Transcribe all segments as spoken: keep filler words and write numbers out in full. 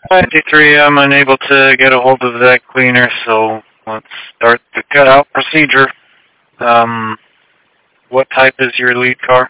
ninety-three, I'm unable to get a hold of that cleaner, so let's start the cutout procedure. Um, what type is your lead car?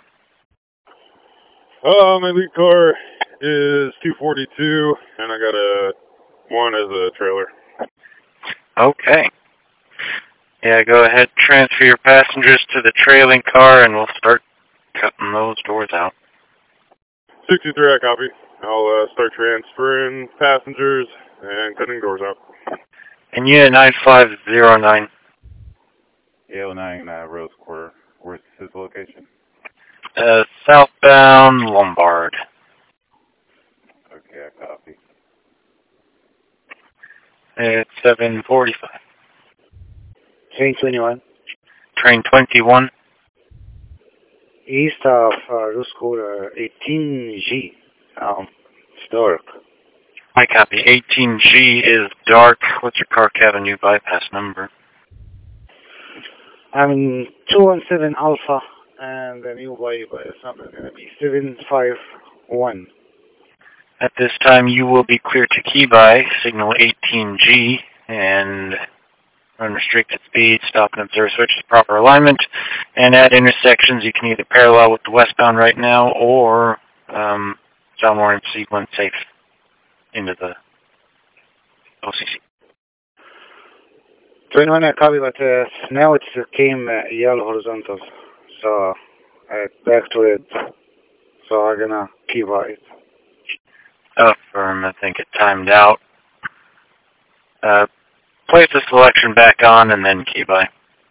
Uh, my lead car is two forty-two, and I got a one as a trailer. Okay. Yeah, go ahead, transfer your passengers to the trailing car, and we'll start cutting those doors out. sixty-three, I copy. I'll uh, start transferring passengers and cutting doors out. And unit nine five zero nine. A L nine uh, Rose Quarter. Where's his location? Uh, southbound Lombard. Okay, I copy. It's seven forty-five. Train twenty-one. Train twenty-one. East of uh, Rose Quarter, eighteen G. Um, it's dark. I copy. eighteen G is dark. What's your car cabin new bypass number? I'm in two one seven Alpha, and the new bypass number is going to be seven five one. At this time, you will be clear to key by signal eighteen G and unrestricted speed, stop and observe switches, proper alignment, and at intersections you can either parallel with the westbound right now or um, sound warning sequence safe into the O C C. twenty-one, I copy, but uh, now it came uh, yellow horizontal, so I back to it, so I'm gonna key by it. Affirm, I think it timed out. Uh, place the selection back on and then key by.